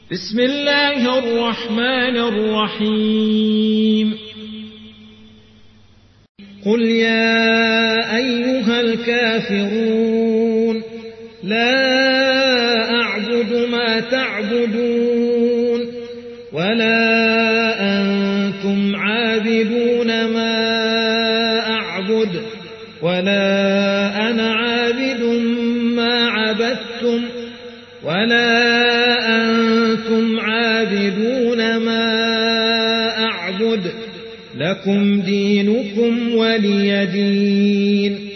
بسم الله الرحمن الرحيم قل يا أيها الكافرون لا أعبد ما تعبدون ولا أنتم عابدون ما أعبد ولا أنا عابد ما عبدتم ولا أنتم عابدون ما أعبد لكم دينكم ولي دين.